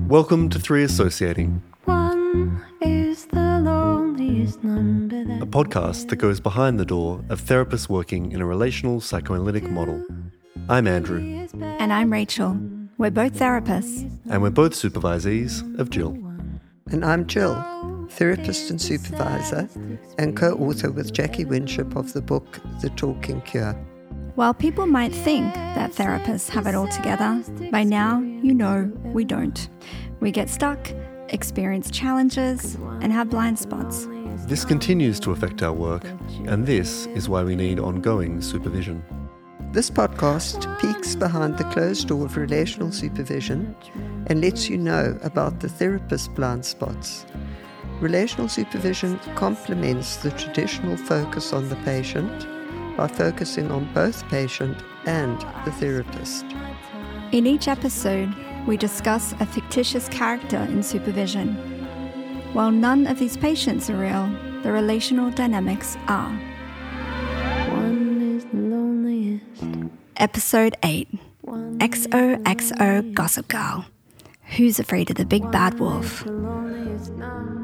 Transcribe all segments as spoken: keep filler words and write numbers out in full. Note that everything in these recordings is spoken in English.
Welcome to Three Associating, One is the loneliest number that a podcast that goes behind the door of therapists working in a relational psychoanalytic model. I'm Andrew, And I'm Rachel. We're both therapists. and we're both supervisees of Jill. And I'm Jill, therapist and supervisor, and co-author with Jackie Winship of the book The Talking Cure. While people might think that therapists have it all together, by now you know we don't. We get stuck, experience challenges, and have blind spots. This continues to affect our work, and this is why we need ongoing supervision. This podcast peeks behind the closed door of relational supervision and lets you know about the therapist's blind spots. Relational supervision complements the traditional focus on the patient by focusing on both patient and the therapist. In each episode, we discuss a fictitious character in supervision. While none of these patients are real, the relational dynamics are. one is the loneliest. Episode eight, X O X O Gossip Girl. Who's afraid of the big bad wolf? The loneliest number.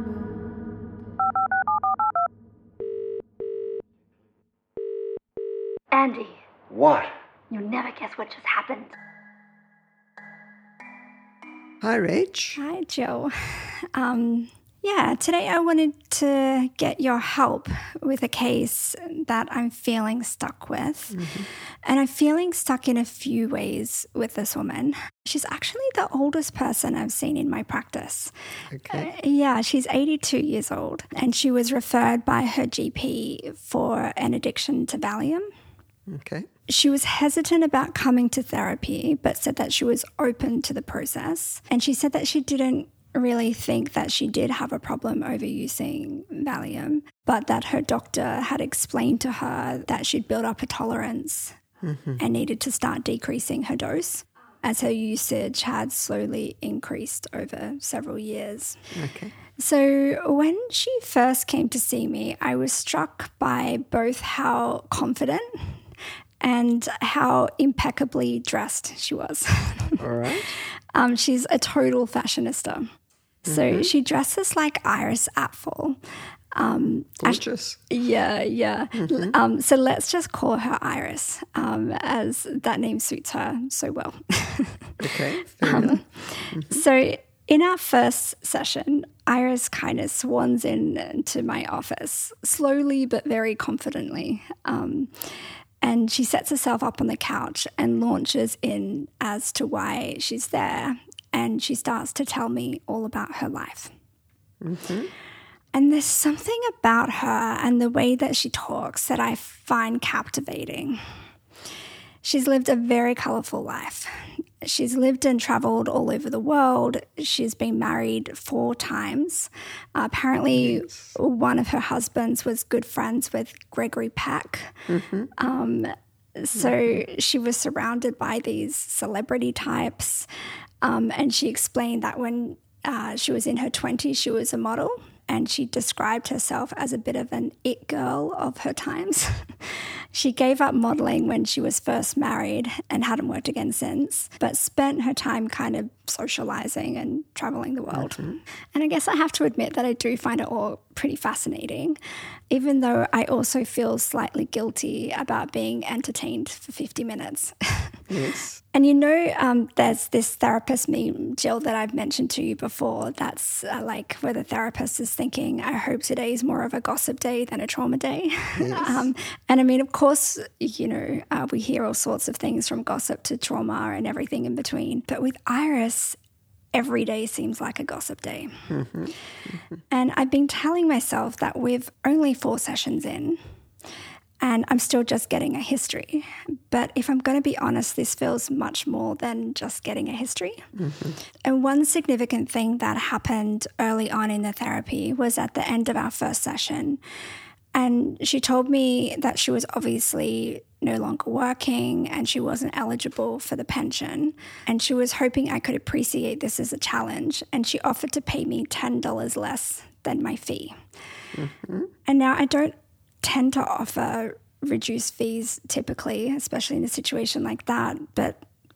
Andy, What? you'll never guess what just happened. Hi, Rach. Hi, Jill. Um, yeah, today I wanted to get your help with a case that I'm feeling stuck with. Mm-hmm. And I'm feeling stuck in a few ways with this woman. She's actually the oldest person I've seen in my practice. Okay. Uh, yeah, she's eighty-two years old, and she was referred by her G P for an addiction to Valium. Okay. She was hesitant about coming to therapy, but said that she was open to the process. And she said that she didn't really think that she did have a problem overusing Valium, but that her doctor had explained to her that she'd built up a tolerance Mm-hmm. and needed to start decreasing her dose as her usage had slowly increased over several years. Okay. So when she first came to see me, I was struck by both how confident and how impeccably dressed she was. All right. um, she's a total fashionista. So Mm-hmm. she dresses like Iris Apfel. Um, act- Gorgeous. yeah, yeah. Mm-hmm. Um, so let's just call her Iris, um, as that name suits her so well. Okay. Fair enough. So in our first session, Iris kind of swans in into my office, slowly but very confidently. Um, and she sets herself up on the couch and launches in as to why she's there. And she starts to tell me all about her life. Mm-hmm. And there's something about her and the way that she talks that I find captivating. She's lived a very colourful life. She's lived and travelled all over the world. She's been married four times. Uh, apparently, Yes. one of her husbands was good friends with Gregory Peck. Mm-hmm. Um, so she was surrounded by these celebrity types. Um, and she explained that when uh, she was in her twenties, she was a model. And she described herself as a bit of an it girl of her times. She gave up modelling when she was first married and hadn't worked again since, but spent her time kind of socialising and travelling the world. Mm-hmm. And I guess I have to admit that I do find it all pretty fascinating, even though I also feel slightly guilty about being entertained for fifty minutes. Yes. And you know, um, there's this therapist meme, Jill, that I've mentioned to you before. That's uh, like where the therapist is thinking, I hope today is more of a gossip day than a trauma day. Yes. um, and I mean, of course, you know, uh, we hear all sorts of things from gossip to trauma and everything in between. But with Iris, every day seems like a gossip day. Mm-hmm. Mm-hmm. And I've been telling myself that with only four sessions in, and I'm still just getting a history. But if I'm going to be honest, this feels much more than just getting a history. Mm-hmm. And one significant thing that happened early on in the therapy was at the end of our first session. And she told me that she was obviously no longer working and she wasn't eligible for the pension. And she was hoping I could appreciate this as a challenge. And she offered to pay me ten dollars less than my fee. Mm-hmm. And now I don't tend to offer reduced fees typically, especially in a situation like that. But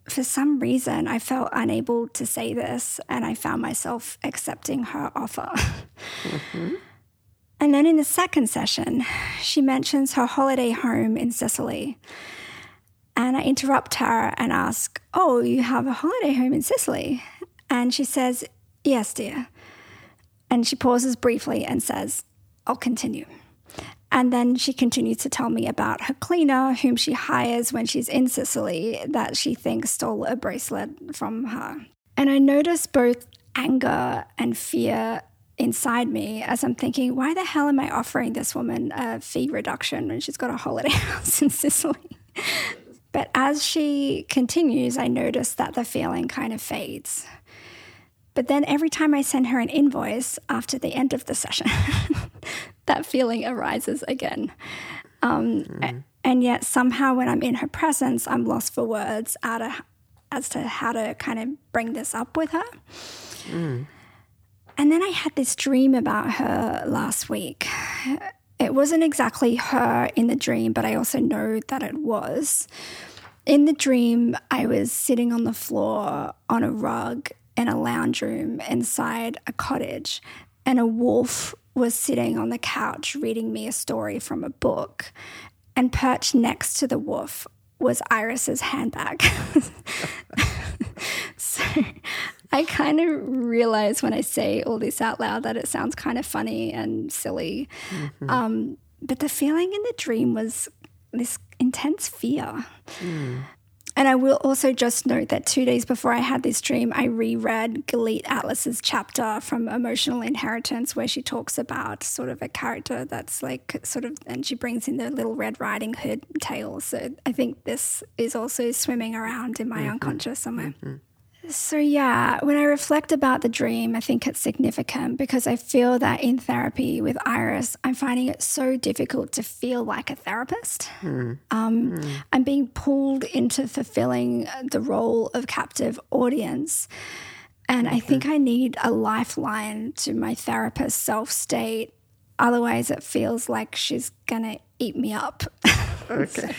for some reason, I felt unable to say this, and I found myself accepting her offer. Mm-hmm. And then in the second session, she mentions her holiday home in Sicily. And I interrupt her and ask, oh, you have a holiday home in Sicily? And she says, yes, dear. And she pauses briefly and says, I'll continue. And then she continues to tell me about her cleaner, whom she hires when she's in Sicily, that she thinks stole a bracelet from her. And I notice both anger and fear inside me as I'm thinking, why the hell am I offering this woman a fee reduction when she's got a holiday house in Sicily? But as she continues, I notice that the feeling kind of fades. But then every time I send her an invoice after the end of the session, that feeling arises again. Um, mm. And yet somehow when I'm in her presence, I'm lost for words out of, as to how to kind of bring this up with her. Mm. And then I had this dream about her last week. It wasn't exactly her in the dream, but I also know that it was. In the dream, I was sitting on the floor on a rug in a lounge room inside a cottage, and a wolf was sitting on the couch reading me a story from a book, and perched next to the wolf was Iris's handbag. So I kind of realize when I say all this out loud that it sounds kind of funny and silly. Mm-hmm. Um, but the feeling in the dream was this intense fear. Mm. And I will also just note that two days before I had this dream, I reread Galit Atlas's chapter from Emotional Inheritance, where she talks about sort of a character that's like sort of, and she brings in the Little Red Riding Hood tale. So I think this is also swimming around in my mm-hmm. unconscious somewhere. Mm-hmm. So yeah, when I reflect about the dream, I think it's significant because I feel that in therapy with Iris, I'm finding it so difficult to feel like a therapist. Mm. Um, mm. I'm being pulled into fulfilling the role of captive audience. And okay. I think I need a lifeline to my therapist's self-state. Otherwise, it feels like she's going to eat me up. Okay.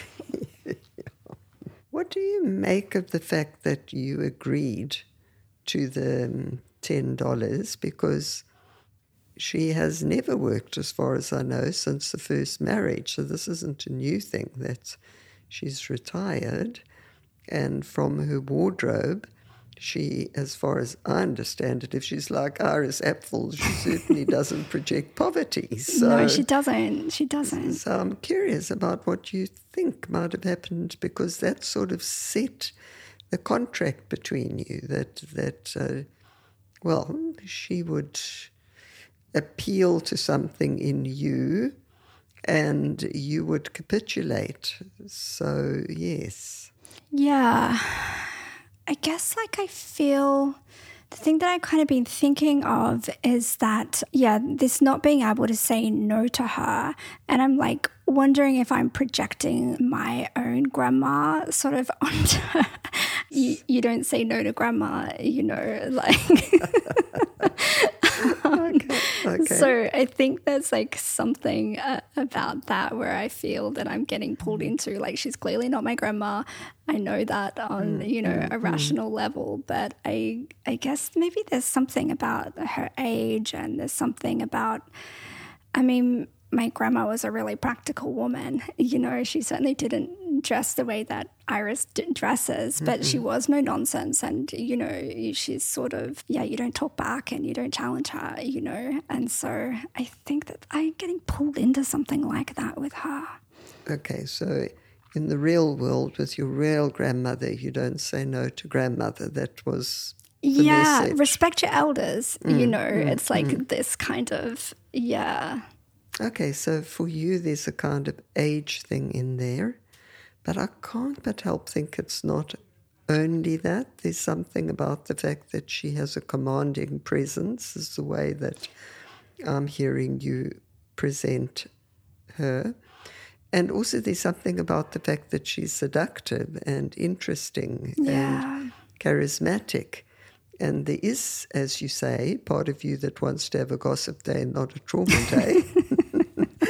What do you make of the fact that you agreed to the um, ten dollars? Because she has never worked, as far as I know, since the first marriage. So this isn't a new thing, that she's retired. And from her wardrobe, she, as far as I understand it, if she's like Iris Apfel, she certainly doesn't project poverty. So, no, she doesn't. She doesn't. So I'm curious about what you think might have happened, because that sort of set the contract between you, that, that uh, well, she would appeal to something in you and you would capitulate. So, yes. Yeah. I guess like I feel the thing that I've kind of been thinking of is that, yeah, this not being able to say no to her. And I'm like wondering if I'm projecting my own grandma sort of onto her. You, you don't say no to grandma, you know, like. um, okay, okay. So I think there's like something uh, about that where I feel that I'm getting pulled into, like, she's clearly not my grandma. I know that on, mm, you know, mm, a rational mm. level, but I I guess maybe there's something about her age, and there's something about, I mean, my grandma was a really practical woman. You know, she certainly didn't dress the way that Iris dresses, but mm-hmm. she was no nonsense. And, you know, she's sort of, yeah, you don't talk back and you don't challenge her, you know. And so I think that I'm getting pulled into something like that with her. Okay, so in the real world with your real grandmother, you don't say no to grandmother. That was the yeah, message. Respect your elders, mm, you know. Mm, it's like mm. this kind of, yeah. Okay, so for you there's a kind of age thing in there, but I can't but help think it's not only that. There's something about the fact that she has a commanding presence, is the way that I'm hearing you present her. And also there's something about the fact that she's seductive and interesting yeah. and charismatic. And there is, as you say, part of you that wants to have a gossip day and not a trauma day.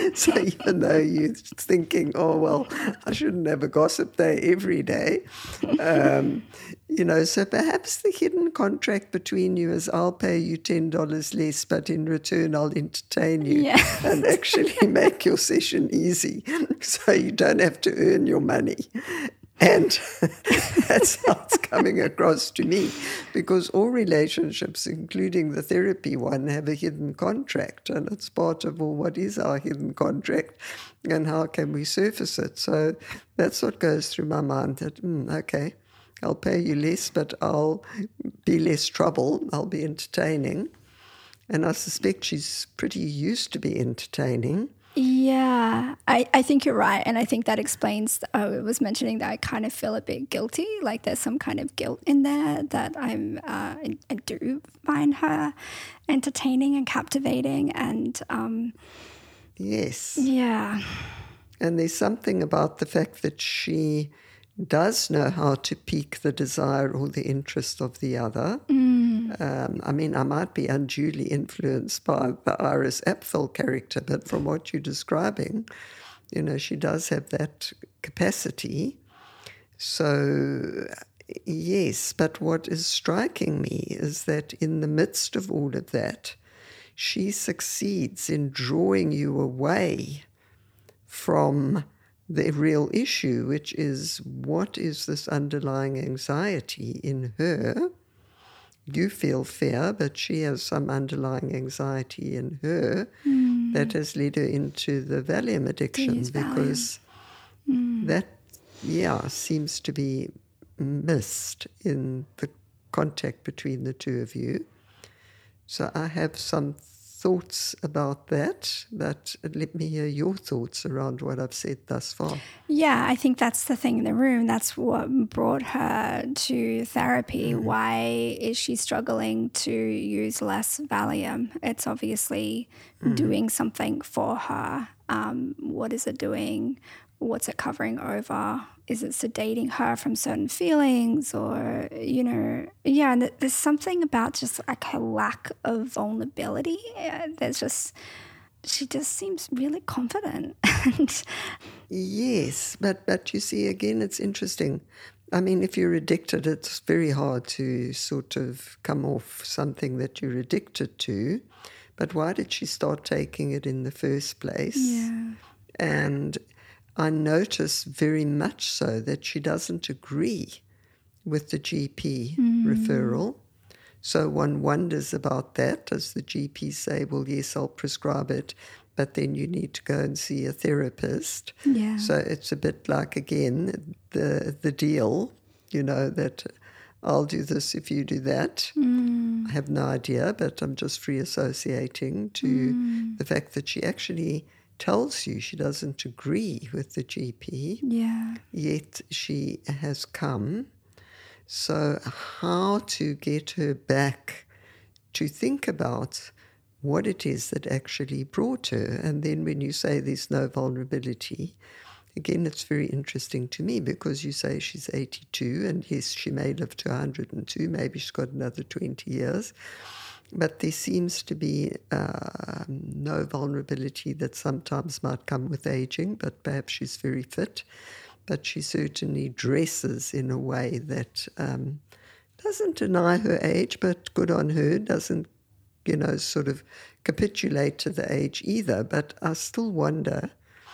So even though you're thinking, oh, well, I shouldn't have a gossip day every day, um, you know, so perhaps the hidden contract between you is I'll pay you ten dollars less, but in return I'll entertain you Yeah. and actually make your session easy so you don't have to earn your money. And that's how it's coming across to me, because all relationships, including the therapy one, have a hidden contract. And it's part of, well, what is our hidden contract and how can we surface it? So that's what goes through my mind, that, mm, okay, I'll pay you less, but I'll be less trouble. I'll be entertaining. And I suspect she's pretty used to be entertaining. Yeah, I, I think you're right. And I think that explains, I was mentioning that I kind of feel a bit guilty, like there's some kind of guilt in there that I'm, uh, I, I do find her entertaining and captivating. And um, yes. yeah. And there's something about the fact that she does know how to pique the desire or the interest of the other. Mm. Um, I mean, I might be unduly influenced by the Iris Apfel character, but from what you're describing, you know, she does have that capacity. So, yes, but what is striking me is that in the midst of all of that, she succeeds in drawing you away from the real issue, which is what is this underlying anxiety in her? You feel fear, but she has some underlying anxiety in her mm. that has led her into the Valium addiction, because mm. that, yeah, seems to be missed in the contact between the two of you. So I have some thoughts about that, but let me hear your thoughts around what I've said thus far. Yeah, I think that's the thing in the room. That's what brought her to therapy. Mm. Why is she struggling to use less Valium? It's obviously mm. doing something for her. Um, what is it doing? What's it covering over? Is it sedating her from certain feelings, or, you know, yeah, and there's something about just like her lack of vulnerability. There's just, she just seems really confident. Yes, but, but you see, again, it's interesting. I mean, if you're addicted, it's very hard to sort of come off something that you're addicted to. But why did she start taking it in the first place? Yeah. And I notice very much so that she doesn't agree with the G P mm. referral. So one wonders about that. Does the G P say, well, yes, I'll prescribe it, but then you need to go and see a therapist? Yeah. So it's a bit like, again, the the deal, you know, that I'll do this if you do that. Mm. I have no idea, but I'm just free associating to mm. the fact that she actually tells you she doesn't agree with the G P, yeah. yet she has come. So how to get her back to think about what it is that actually brought her? And then when you say there's no vulnerability, again, it's very interesting to me, because you say she's eighty-two, and yes, she may live to one hundred two, maybe she's got another twenty years. But there seems to be uh, no vulnerability that sometimes might come with aging, but perhaps she's very fit. But she certainly dresses in a way that um, doesn't deny her age, but good on her, doesn't, you know, sort of capitulate to the age either. But I still wonder,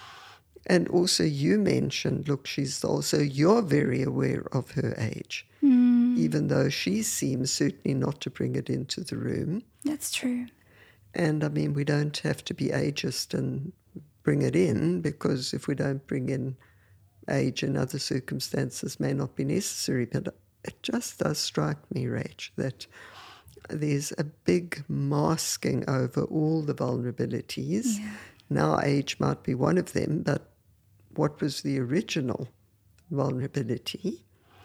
and also you mentioned, look, she's also, you're very aware of her age. Mm. Even though she seems certainly not to bring it into the room. That's true. And I mean, we don't have to be ageist and bring it in, because if we don't bring in age and other circumstances may not be necessary. But it just does strike me, Rach, that there's a big masking over all the vulnerabilities. Yeah. Now age might be one of them, but what was the original vulnerability?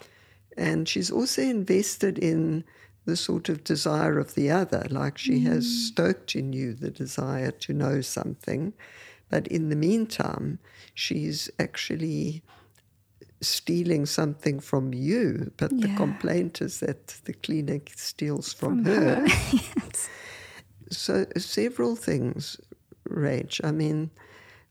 And she's also invested in the sort of desire of the other, like she mm. has stoked in you the desire to know something. But in the meantime, she's actually stealing something from you. But yeah. the complaint is that the clinic steals from, from her. her. Yes. So several things, Rach. I mean,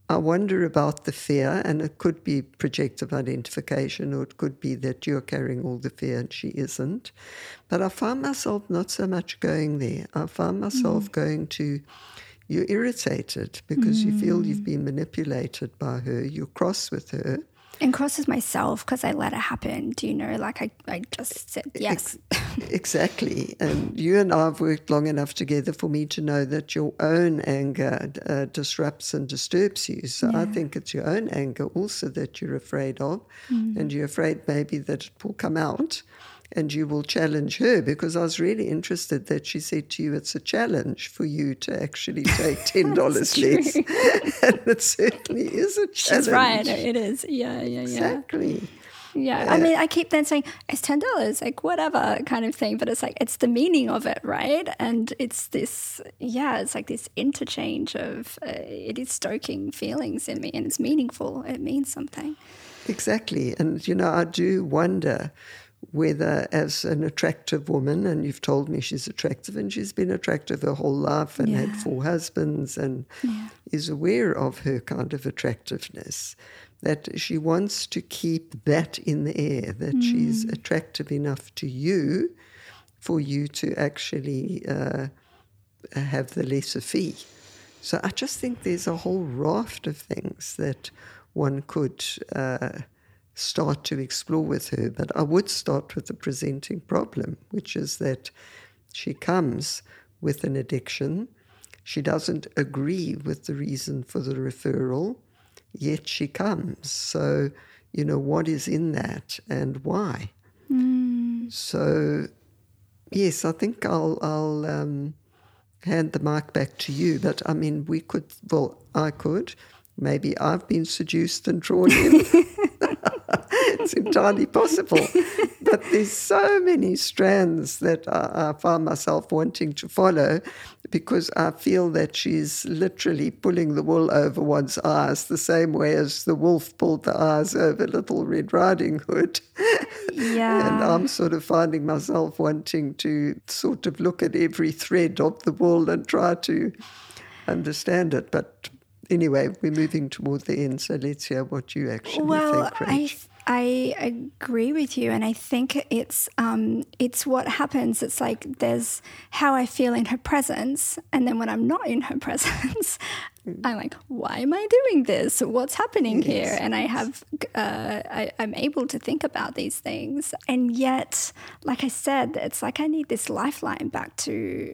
I wonder about the fear, and it could be projective identification, or it could be that you're carrying all the fear and she isn't. But I find myself not so much going there. I find myself mm. going to, you're irritated because mm. you feel you've been manipulated by her, you're cross with her. And cross with myself because I let it happen. Do you know, like I, I just said yes. Exactly. And you and I have worked long enough together for me to know that your own anger uh, disrupts and disturbs you. So yeah. I think it's your own anger also that you're afraid of. Mm. And you're afraid maybe that it will come out and you will challenge her, because I was really interested that she said to you it's a challenge for you to actually take ten dollars less. And it certainly is a challenge. She's right. It is. Yeah, yeah, yeah. Exactly. Yeah. yeah. I mean, I keep then saying, it's ten dollars, like whatever kind of thing. But it's like, it's the meaning of it, right? And it's this, yeah, it's like this interchange of, uh, it is stoking feelings in me and it's meaningful. It means something. Exactly. And, you know, I do wonder whether as an attractive woman, and you've told me she's attractive and she's been attractive her whole life and yeah. had four husbands and yeah. is aware of her kind of attractiveness, that she wants to keep that in the air, that mm. she's attractive enough to you for you to actually uh, have the lesser fee. So I just think there's a whole raft of things that one could uh, start to explore with her. But I would start with the presenting problem, which is that she comes with an addiction. She doesn't agree with the reason for the referral, yet she comes. So, you know, what is in that and why? Mm. So, yes, I think I'll, I'll um, hand the mic back to you. But, I mean, we could, well, I could. Maybe I've been seduced and drawn in. It's entirely possible. But there's so many strands that I, I find myself wanting to follow, because I feel that she's literally pulling the wool over one's eyes the same way as the wolf pulled the eyes over Little Red Riding Hood. Yeah. And I'm sort of finding myself wanting to sort of look at every thread of the wool and try to understand it. But anyway, we're moving toward the end, so let's hear what you actually well, think, Rach. I I agree with you, and I think it's um, it's what happens. It's like there's how I feel in her presence, and then when I'm not in her presence, I'm like, why am I doing this? What's happening yes. here? And I have, uh, I, I'm able to think about these things, and yet, like I said, it's like I need this lifeline back to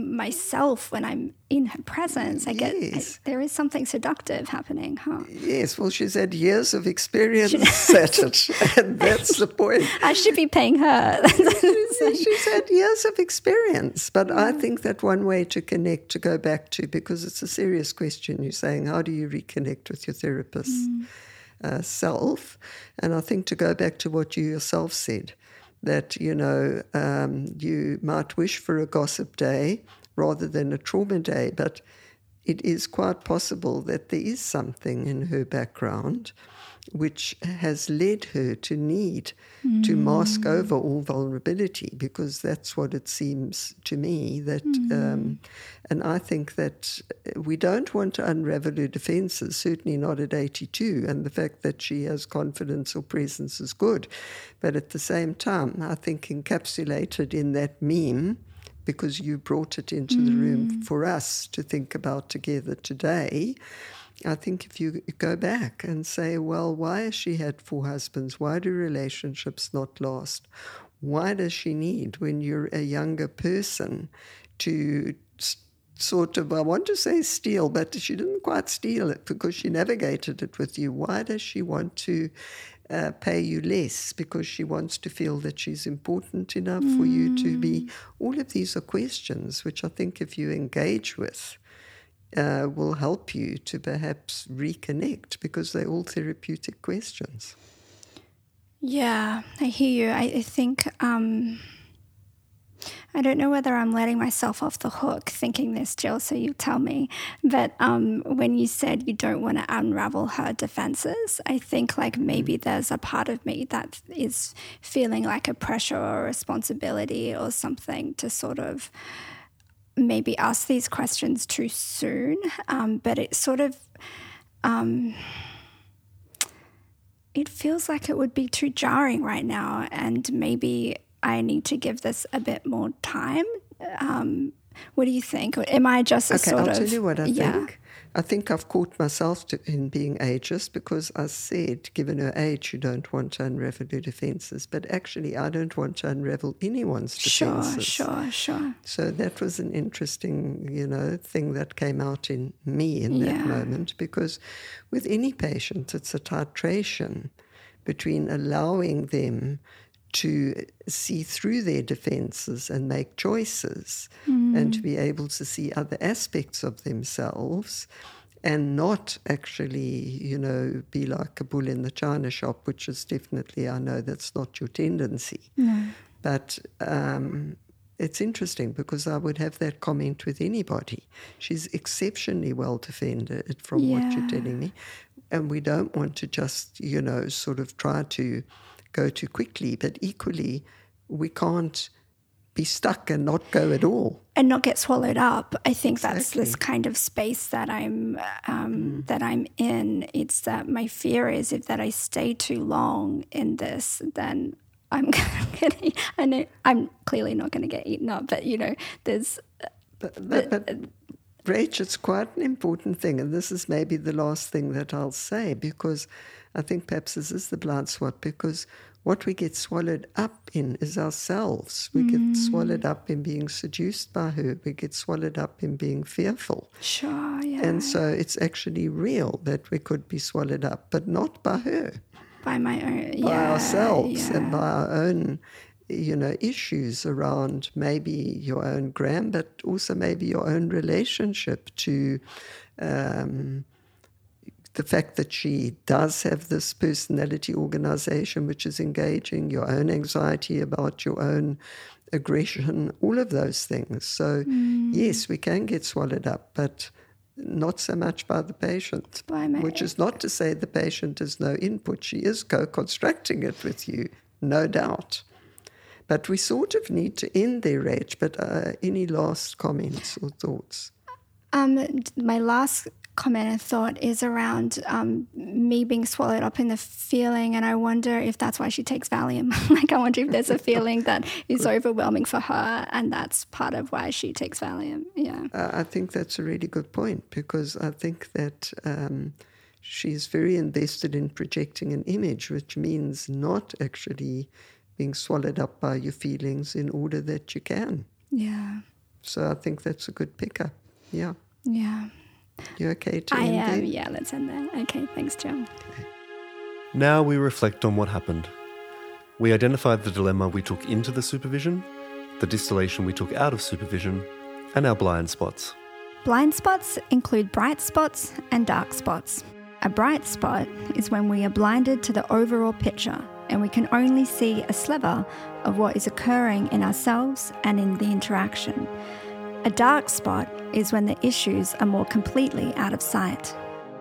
myself when I'm in her presence. I get yes. I, there is something seductive happening, huh? Yes, well, she's had years of experience at it, and that's the point. I should be paying her. she's, she's had years of experience, but yeah. I think that one way to connect, to go back to, because it's a serious question, you're saying, how do you reconnect with your therapist mm. uh, self? And I think to go back to what you yourself said, that, you know, um, you might wish for a gossip day rather than a trauma day, but it is quite possible that there is something in her background which has led her to need mm. to mask over all vulnerability, because that's what it seems to me that, mm. um, and I think that we don't want to unravel her defenses, certainly not at eighty-two, and the fact that she has confidence or presence is good. But at the same time, I think encapsulated in that meme, because you brought it into mm. the room for us to think about together today, I think if you go back and say, well, why has she had four husbands? Why do relationships not last? Why does she need, when you're a younger person, to sort of, I want to say steal, but she didn't quite steal it because she navigated it with you. Why does she want to uh, pay you less? Because she wants to feel that she's important enough mm. for you to be. All of these are questions which I think if you engage with, Uh, will help you to perhaps reconnect, because they're all therapeutic questions. Yeah, I hear you. I, I think, um, I don't know whether I'm letting myself off the hook thinking this, Jill, so you tell me. But um, when you said you don't want to unravel her defenses, I think like maybe there's a part of me that is feeling like a pressure or a responsibility or something to sort of maybe ask these questions too soon, um, but it sort of, um, it feels like it would be too jarring right now, and maybe I need to give this a bit more time. Um, what do you think? Am I just a okay, sort I'll of... tell you what I yeah. think. I think I've caught myself to, in being ageist because I said, given her age, you don't want to unravel her defences. But actually, I don't want to unravel anyone's defences. Sure, sure, sure. So that was an interesting, you know, thing that came out in me in that Yeah. moment, because with any patient, it's a titration between allowing them to see through their defences and make choices mm. and to be able to see other aspects of themselves and not actually, you know, be like a bull in the china shop, which is definitely, I know that's not your tendency. No. But um, it's interesting because I would have that comment with anybody. She's exceptionally well defended from yeah. what you're telling me. And we don't want to just, you know, sort of try to go too quickly, but equally we can't be stuck and not go at all. And not get swallowed up. I think Exactly. that's this kind of space that I'm um, mm. that I'm in. It's that my fear is if that I stay too long in this, then I'm gonna. I know I'm clearly not going to get eaten up, but you know, there's. But, but, but Rach, it's quite an important thing, and this is maybe the last thing that I'll say, because I think perhaps this is the blind spot, because what we get swallowed up in is ourselves. We mm. get swallowed up in being seduced by her. We get swallowed up in being fearful. Sure, yeah. And so it's actually real that we could be swallowed up, but not by her. By my own, yeah. By ourselves yeah. and by our own, you know, issues around maybe your own gram, but also maybe your own relationship to um, the fact that she does have this personality organization which is engaging, your own anxiety about your own aggression, all of those things. So, mm. yes, we can get swallowed up, but not so much by the patient, by my, which is not to say the patient has no input. She is co-constructing it with you, no doubt. But we sort of need to end there, Rach, but uh, any last comments or thoughts? Um, my last comment and thought is around um, me being swallowed up in the feeling, and I wonder if that's why she takes Valium. Like, I wonder if there's a feeling that is overwhelming for her, and that's part of why she takes Valium. Yeah, uh, I think that's a really good point, because I think that um, she's very invested in projecting an image, which means not actually being swallowed up by your feelings in order that you can. Yeah. So I think that's a good pickup. Yeah. Yeah. You okay to I end am, there? yeah, let's end there. Okay, thanks, Jill. Okay. Now we reflect on what happened. We identified the dilemma we took into the supervision, the distillation we took out of supervision, and our blind spots. Blind spots include bright spots and dark spots. A bright spot is when we are blinded to the overall picture and we can only see a sliver of what is occurring in ourselves and in the interaction. A dark spot is when the issues are more completely out of sight.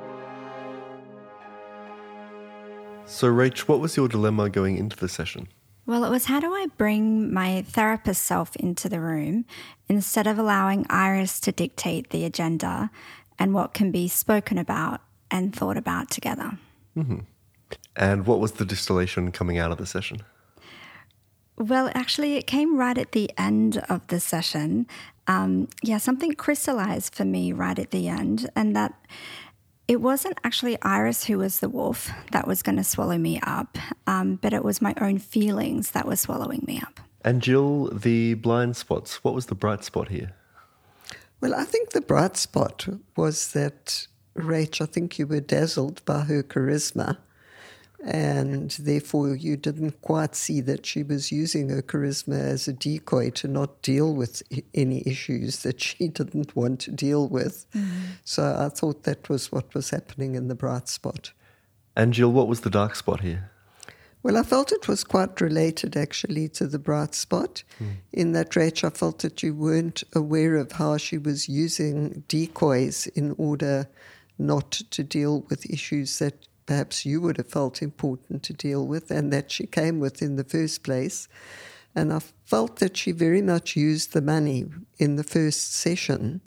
So, Rach, what was your dilemma going into the session? Well, it was, how do I bring my therapist self into the room instead of allowing Iris to dictate the agenda and what can be spoken about and thought about together. Mm-hmm. And what was the distillation coming out of the session? Well, actually, it came right at the end of the session. Um, yeah, something crystallized for me right at the end, and that it wasn't actually Iris who was the wolf that was going to swallow me up, um, but it was my own feelings that were swallowing me up. And Jill, the blind spots, what was the bright spot here? Well, I think the bright spot was that, Rach, I think you were dazzled by her charisma, and therefore you didn't quite see that she was using her charisma as a decoy to not deal with any issues that she didn't want to deal with. Mm-hmm. So I thought that was what was happening in the bright spot. And Jill, what was the dark spot here? Well, I felt it was quite related actually to the bright spot, mm. in that, Rach, I felt that you weren't aware of how she was using decoys in order not to deal with issues that perhaps you would have felt important to deal with and that she came with in the first place. And I felt that she very much used the money in the first session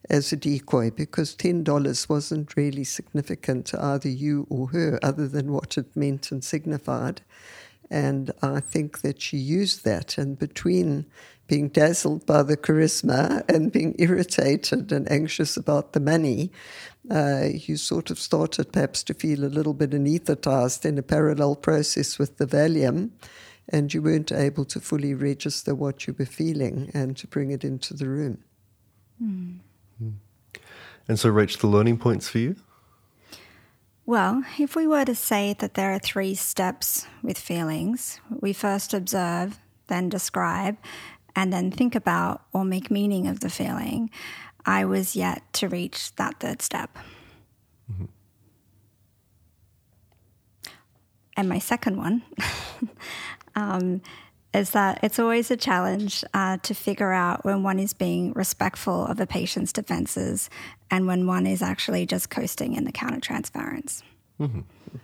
as a decoy, because ten dollars wasn't really significant to either you or her other than what it meant and signified. And I think that she used that, and between being dazzled by the charisma and being irritated and anxious about the money, uh, you sort of started perhaps to feel a little bit anesthetized in a parallel process with the Valium, and you weren't able to fully register what you were feeling and to bring it into the room. Mm. Mm. And so, Rach, the learning points for you? Well, if we were to say that there are three steps with feelings, we first observe, then describe, and then think about or make meaning of the feeling, I was yet to reach that third step. Mm-hmm. And my second one um, is that it's always a challenge uh, to figure out when one is being respectful of a patient's defenses and when one is actually just coasting in the countertransference. Mm-hmm.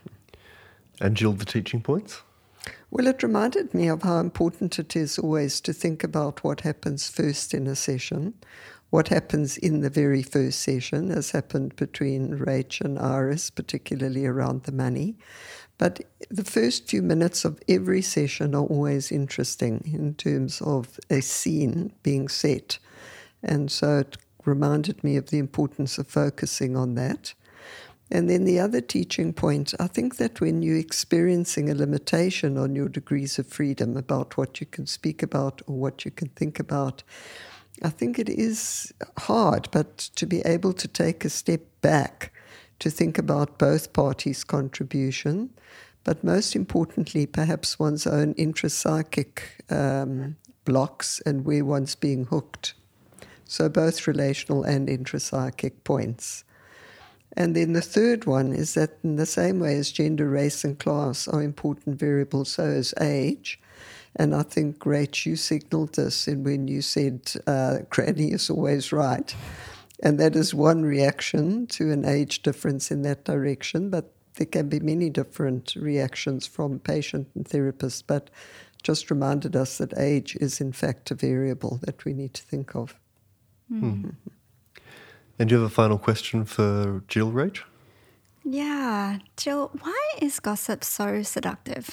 And Jill, the teaching points? Well, it reminded me of how important it is always to think about what happens first in a session, what happens in the very first session, as happened between Rach and Iris, particularly around the money. But the first few minutes of every session are always interesting in terms of a scene being set. And so it reminded me of the importance of focusing on that. And then the other teaching point, I think that when you're experiencing a limitation on your degrees of freedom about what you can speak about or what you can think about, I think it is hard, but to be able to take a step back to think about both parties' contribution, but most importantly, perhaps one's own intrapsychic um, blocks and where one's being hooked. So both relational and intrapsychic points. And then the third one is that in the same way as gender, race, and class are important variables, so is age. And I think, Rach, you signaled this in when you said uh, Granny is always right. And that is one reaction to an age difference in that direction, but there can be many different reactions from patient and therapist, but just reminded us that age is in fact a variable that we need to think of. Mm. Mm. And do you have a final question for Jill, Rach? Yeah. Jill, why is gossip so seductive?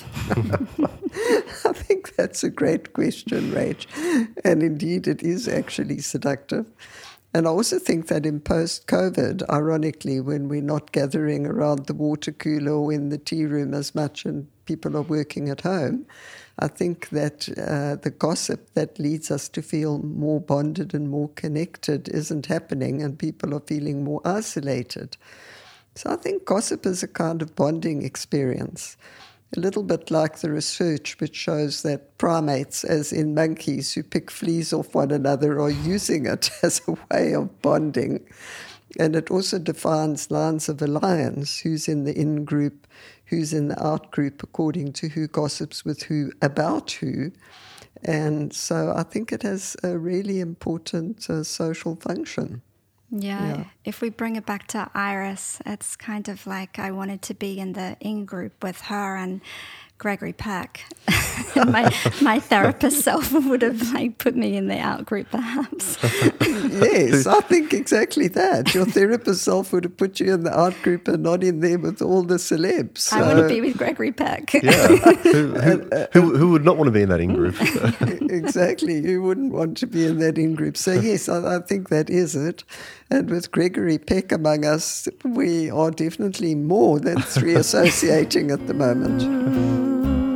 I think that's a great question, Rach. And indeed, it is actually seductive. And I also think that in post-COVID, ironically, when we're not gathering around the water cooler or in the tea room as much and people are working at home, I think that uh, the gossip that leads us to feel more bonded and more connected isn't happening, and people are feeling more isolated. So I think gossip is a kind of bonding experience, a little bit like the research which shows that primates, as in monkeys who pick fleas off one another, are using it as a way of bonding. And it also defines lines of alliance, who's in the in-group, who's in the out-group, according to who gossips with who about who. And so I think it has a really important uh, social function. Yeah. Yeah. If we bring it back to Iris, it's kind of like I wanted to be in the in-group with her and Gregory Peck. my my therapist self would have like put me in the out group, perhaps. Yes, I think exactly that. Your therapist self would have put you in the out group and not in there with all the celebs. So. I want to be with Gregory Peck. Yeah, who, who, who, who would not want to be in that in-group? Exactly, who wouldn't want to be in that in-group? So yes, I, I think that is it. And with Gregory Peck among us, we are definitely more than three associating at the moment.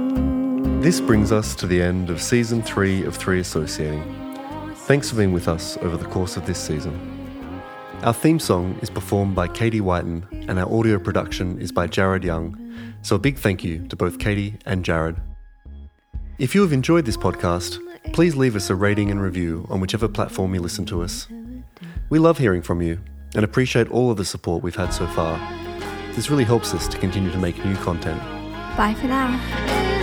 This brings us to the end of season three of Three Associating. Thanks for being with us over the course of this season. Our theme song is performed by Katie Whiten, and our audio production is by Jared Young. So a big thank you to both Katie and Jared. If you have enjoyed this podcast, please leave us a rating and review on whichever platform you listen to us. We love hearing from you and appreciate all of the support we've had so far. This really helps us to continue to make new content. Bye for now.